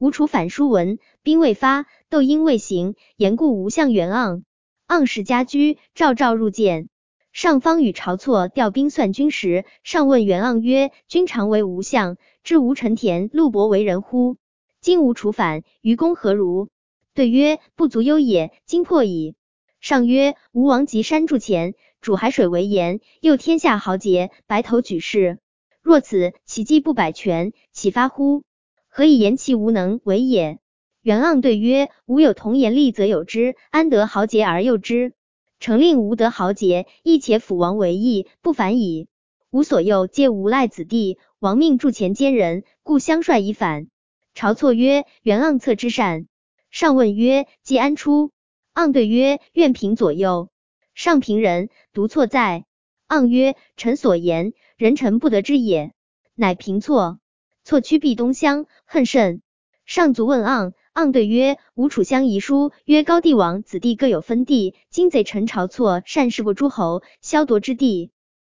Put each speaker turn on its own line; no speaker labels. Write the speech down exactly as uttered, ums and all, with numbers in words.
吴楚反书文，兵未发，窦婴未行，言故无向袁盎。盎使家居，赵赵入见。上方与晁错调兵算军时，上问袁盎曰：君常为吴相，知吴承田、陆伯为人乎？今吴楚反，于公何如？对曰：不足忧也，今破矣。上曰：吴王及山筑前，主海水为盐，诱天下豪杰，白头举世。若此，其计不百全，岂发乎？何以言其无能为也？袁盎对曰：吾有童言利则有之，安得豪杰而诱之？诚令吾得豪杰，亦且辅王为义，不反矣。吾所诱皆无赖子弟，王命助前奸人，故相率以反。晁错曰：袁盎策之善。上问曰：既安出？盎对曰：愿凭左右。上平人，独错在。盎曰：臣所言，人臣不得之也。乃平错。错趋避东乡，恨甚。上卒问盎，盎对曰：吴楚相遗书，曰高帝王子弟各有分地，今贼臣晁错善弑过诸侯，削夺之地。